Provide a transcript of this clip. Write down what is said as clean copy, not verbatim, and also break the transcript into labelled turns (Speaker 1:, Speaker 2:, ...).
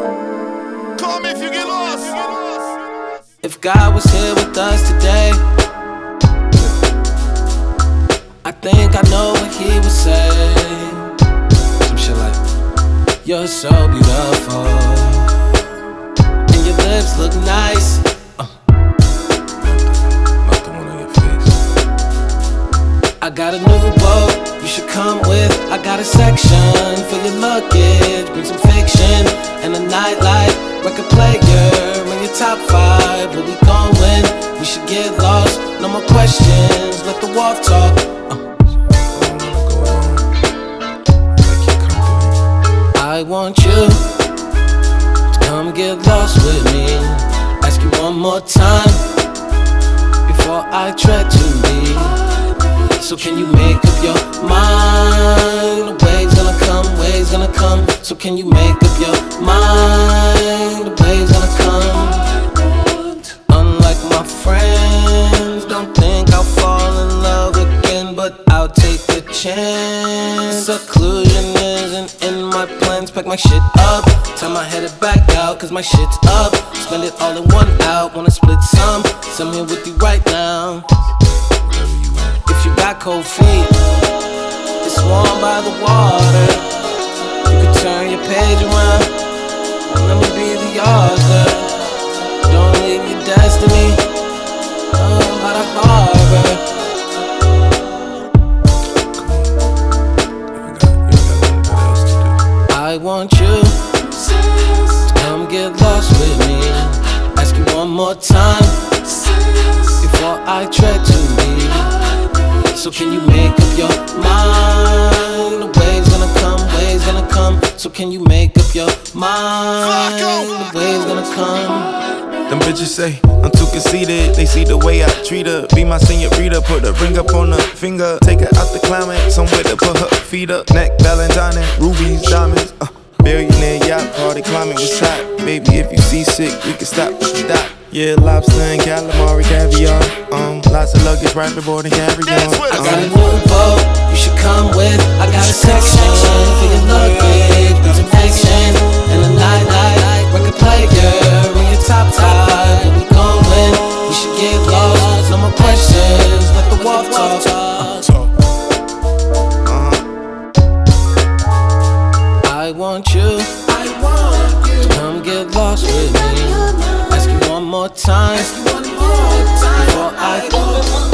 Speaker 1: Call me if you get lost.
Speaker 2: If God was here with us today, I think I know what he would say. Some shit like, you're so beautiful, and your lips look nice.
Speaker 1: Not the one on your face.
Speaker 2: I got a new boat, you should come with. I got a section for your luggage. Bring some fiction and a nightlight record player in your top 5. Where we going? We should get lost. No more questions, let the wharf talk. I want you to come get lost with me. Ask you one more time before I tread too deep. So can you make up your mind? The wave's gonna come, wave's gonna come. So can you make up your mind? The wave's gonna come. Unlike my friends, don't think I'll fall in love again, but I'll take a chance. Seclusion isn't in my plans. Pack my shit up, time I headed back out, cause my shit's up. Spend it all in one out, wanna split some. So I'm here with you right now. If you got cold feet, it's warm by the water. You can turn your page around, let me be the author. Don't leave your destiny by the harbor. I want you to come get lost with me. Ask you one more time before I tread too deep. So can you make up your mind? The wave's gonna come, wave's gonna come. So can you make up your mind? The wave's gonna come.
Speaker 3: Them bitches say I'm too conceited. They see the way I treat her. Be my senorita, put a ring up on her finger. Take her out the climate, somewhere to put her feet up. Neck, Valentine, rubies, diamonds. Billionaire yacht party, climate was hot. Baby, if you seasick, we can stop at the dock. Yeah, lobster and calamari, caviar. Lots of luggage right before the carry on.
Speaker 2: I got a new boat, you should come with. I got a section for your luggage. Bring some fiction and a nightlight record player in your top 5. Where we going? We should get lost. No more questions, let the wharf talk. I want you to come get lost with me. Ask you one more time before I